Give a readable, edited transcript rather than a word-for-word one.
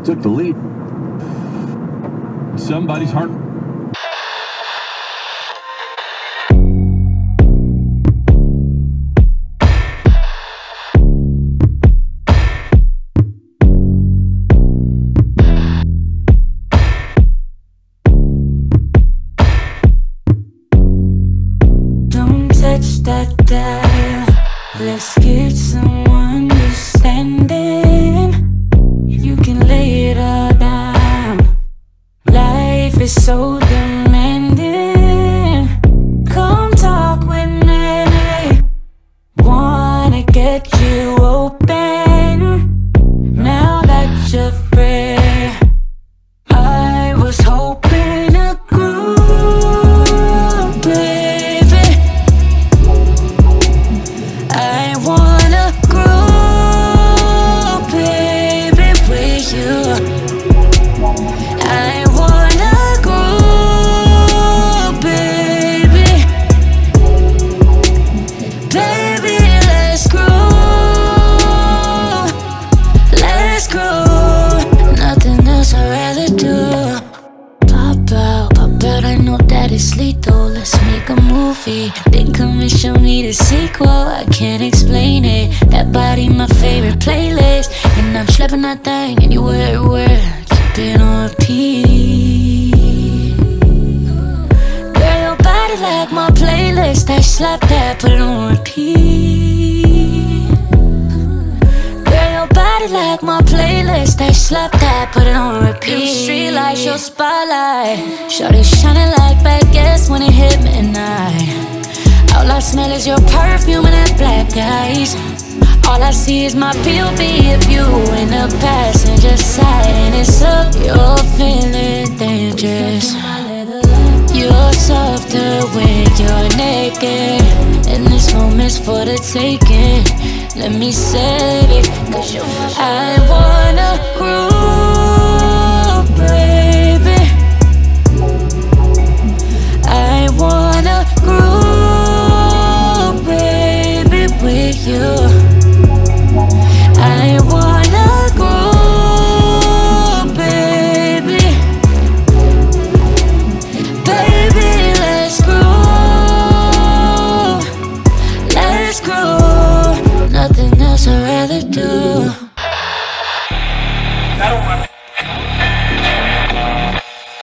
took the lead. Somebody's heart. Don't touch that dial. Let's get some understanding. You can lay it all down. Life is so demanding. Come talk with me. Wanna get you open. Now that you're free, I was hoping to groove, baby. I wanna groove, baby, with you. I wanna groove, baby. Baby, let's groove. Let's groove. Nothing else I'd rather do. Pop out, I know that it's lethal. Let's make a movie. Then come and show me the sequel. I can't explain it. That body, my favorite playlist. And I'm schlepping that thing anywhere, everywhere. Keep it on repeat. Girl, your body like my playlist. That slap that, put it on repeat. Girl, your body like my playlist. That slap that, put it on repeat. Street lights, your spotlight. Shorty shining like baguettes when it hit midnight. All I smell is your perfume and that black ice. All I see is my POV of you in the passenger side. And it's up, you're feeling dangerous. You're softer when you're naked. And this moment's for the taking. Let me save it, 'cause I wanna groove.